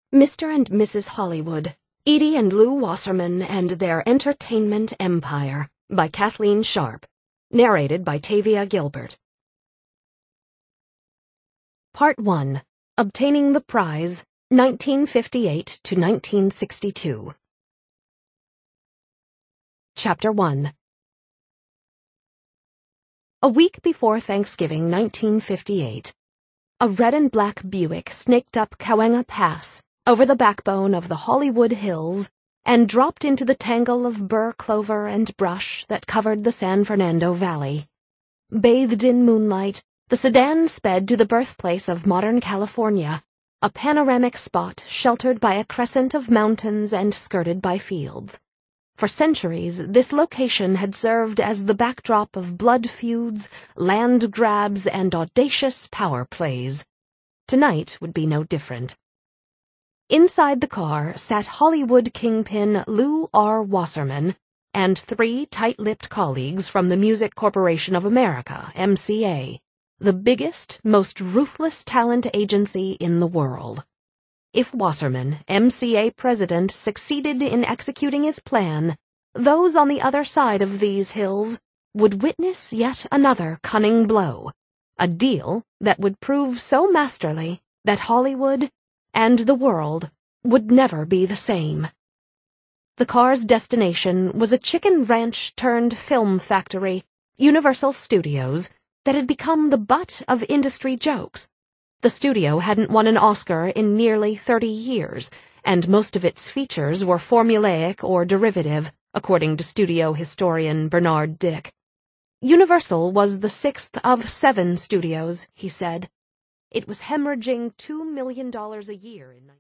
Mr. and Mrs. Hollywood, Edie and Lou Wasserman and Their Entertainment Empire by Kathleen Sharp. Narrated by Tavia Gilbert. Part 1. Obtaining the Prize, 1958 to 1962. Chapter 1. A week before Thanksgiving 1958, a red and black Buick snaked up Cahuenga Pass over the backbone of the Hollywood Hills and dropped into the tangle of burr clover and brush that covered the San Fernando Valley. Bathed in moonlight, the sedan sped to the birthplace of modern California, a panoramic spot sheltered by a crescent of mountains and skirted by fields. For centuries, this location had served as the backdrop of blood feuds, land grabs, and audacious power plays. Tonight would be no different. Inside the car sat Hollywood kingpin Lou R. Wasserman and 3 tight-lipped colleagues from the Music Corporation of America, MCA, the biggest, most ruthless talent agency in the world. If Wasserman, MCA president, succeeded in executing his plan, those on the other side of these hills would witness yet another cunning blow, a deal that would prove so masterly that Hollywood and the world would never be the same. The car's destination was a chicken ranch turned film factory, Universal Studios, that had become the butt of industry jokes. The studio hadn't won an Oscar in nearly 30 years, and most of its features were formulaic or derivative, according to studio historian Bernard Dick. Universal was the 6th of 7 studios, he said. It was hemorrhaging $2 million a year in